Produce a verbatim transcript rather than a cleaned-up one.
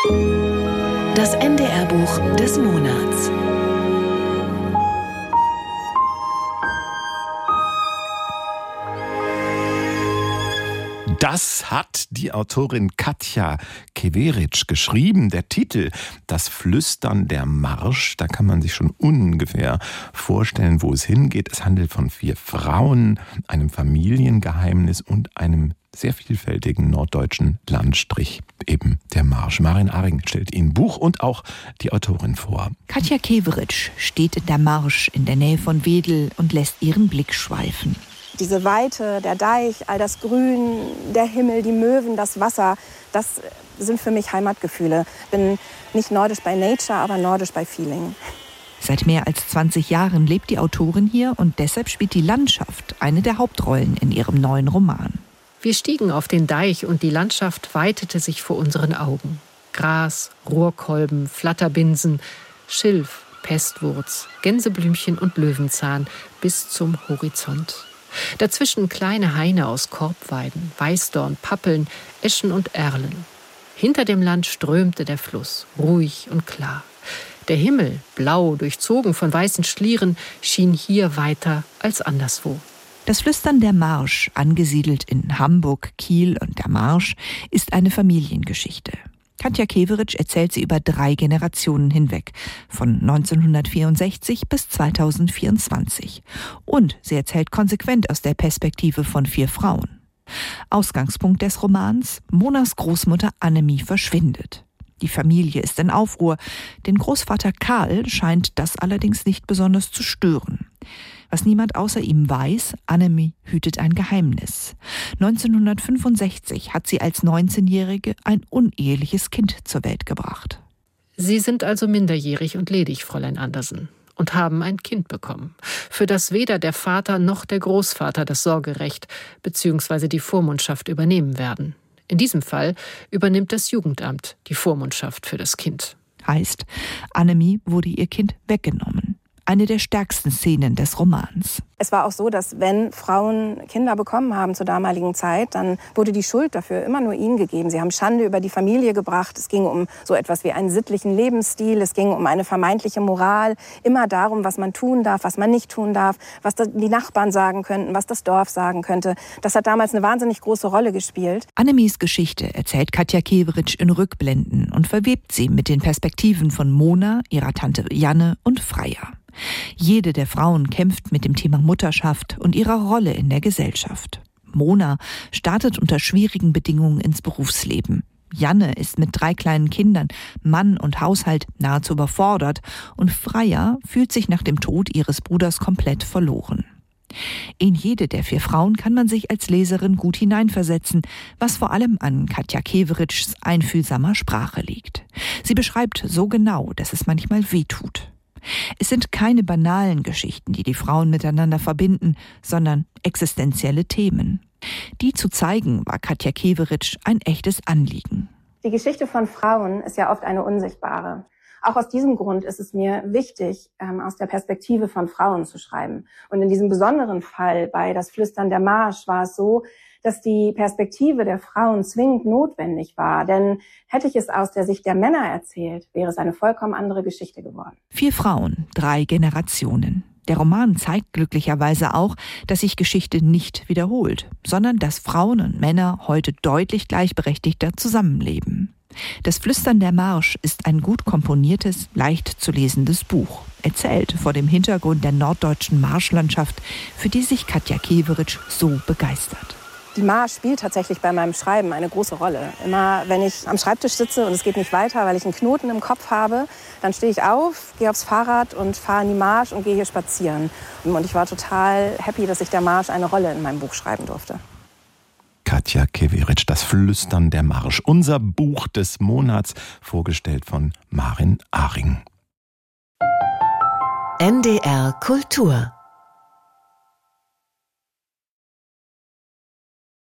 Das N D R-Buch des Monats. Das hat die Autorin Katja Keveritsch geschrieben. Der Titel, Das Flüstern der Marsch, da kann man sich schon ungefähr vorstellen, wo es hingeht. Es handelt von vier Frauen, einem Familiengeheimnis und einem sehr vielfältigen norddeutschen Landstrich, eben der Marsch. Marin Aring stellt Ihnen Buch und auch die Autorin vor. Katja Keveritsch steht in der Marsch in der Nähe von Wedel und lässt ihren Blick schweifen. Diese Weite, der Deich, all das Grün, der Himmel, die Möwen, das Wasser, das sind für mich Heimatgefühle. Bin nicht nordisch by nature, aber nordisch by feeling. Seit mehr als zwanzig Jahren lebt die Autorin hier und deshalb spielt die Landschaft eine der Hauptrollen in ihrem neuen Roman. Wir stiegen auf den Deich und die Landschaft weitete sich vor unseren Augen. Gras, Rohrkolben, Flatterbinsen, Schilf, Pestwurz, Gänseblümchen und Löwenzahn bis zum Horizont. Dazwischen kleine Haine aus Korbweiden, Weißdorn, Pappeln, Eschen und Erlen. Hinter dem Land strömte der Fluss, ruhig und klar. Der Himmel, blau, durchzogen von weißen Schlieren, schien hier weiter als anderswo. Das Flüstern der Marsch, angesiedelt in Hamburg, Kiel und der Marsch, ist eine Familiengeschichte. Katja Keveritsch erzählt sie über drei Generationen hinweg, von neunzehnhundertvierundsechzig bis zweitausendvierundzwanzig. Und sie erzählt konsequent aus der Perspektive von vier Frauen. Ausgangspunkt des Romans: Monas Großmutter Annemie verschwindet. Die Familie ist in Aufruhr. Den Großvater Karl scheint das allerdings nicht besonders zu stören. Was niemand außer ihm weiß, Annemie hütet ein Geheimnis. neunzehnhundertfünfundsechzig hat sie als neunzehnjährige ein uneheliches Kind zur Welt gebracht. Sie sind also minderjährig und ledig, Fräulein Andersen, und haben ein Kind bekommen, für das weder der Vater noch der Großvater das Sorgerecht bzw. die Vormundschaft übernehmen werden. In diesem Fall übernimmt das Jugendamt die Vormundschaft für das Kind. Heißt, Annemie wurde ihr Kind weggenommen. Eine der stärksten Szenen des Romans. Es war auch so, dass wenn Frauen Kinder bekommen haben zur damaligen Zeit, dann wurde die Schuld dafür immer nur ihnen gegeben. Sie haben Schande über die Familie gebracht. Es ging um so etwas wie einen sittlichen Lebensstil. Es ging um eine vermeintliche Moral. Immer darum, was man tun darf, was man nicht tun darf, was die Nachbarn sagen könnten, was das Dorf sagen könnte. Das hat damals eine wahnsinnig große Rolle gespielt. Annemies Geschichte erzählt Katja Keveritsch in Rückblenden und verwebt sie mit den Perspektiven von Mona, ihrer Tante Janne und Freya. Jede der Frauen kämpft mit dem Thema Mutterschaft und ihrer Rolle in der Gesellschaft. Mona startet unter schwierigen Bedingungen ins Berufsleben. Janne ist mit drei kleinen Kindern, Mann und Haushalt nahezu überfordert und Freya fühlt sich nach dem Tod ihres Bruders komplett verloren. In jede der vier Frauen kann man sich als Leserin gut hineinversetzen, was vor allem an Katja Keveritschs einfühlsamer Sprache liegt. Sie beschreibt so genau, dass es manchmal wehtut. Es sind keine banalen Geschichten, die die Frauen miteinander verbinden, sondern existenzielle Themen. Die zu zeigen, war Katja Keveritsch ein echtes Anliegen. Die Geschichte von Frauen ist ja oft eine unsichtbare. Auch aus diesem Grund ist es mir wichtig, ähm, aus der Perspektive von Frauen zu schreiben. Und in diesem besonderen Fall bei Das Flüstern der Marsch war es so, dass die Perspektive der Frauen zwingend notwendig war. Denn hätte ich es aus der Sicht der Männer erzählt, wäre es eine vollkommen andere Geschichte geworden. Vier Frauen, drei Generationen. Der Roman zeigt glücklicherweise auch, dass sich Geschichte nicht wiederholt, sondern dass Frauen und Männer heute deutlich gleichberechtigter zusammenleben. Das Flüstern der Marsch ist ein gut komponiertes, leicht zu lesendes Buch. Erzählt vor dem Hintergrund der norddeutschen Marschlandschaft, für die sich Katja Keveritsch so begeistert. Die Marsch spielt tatsächlich bei meinem Schreiben eine große Rolle. Immer wenn ich am Schreibtisch sitze und es geht nicht weiter, weil ich einen Knoten im Kopf habe, dann stehe ich auf, gehe aufs Fahrrad und fahre in die Marsch und gehe hier spazieren. Und ich war total happy, dass ich der Marsch eine Rolle in meinem Buch schreiben durfte. Katja Keveritsch, Das Flüstern der Marsch, unser Buch des Monats, vorgestellt von Marin Aring. N D R Kultur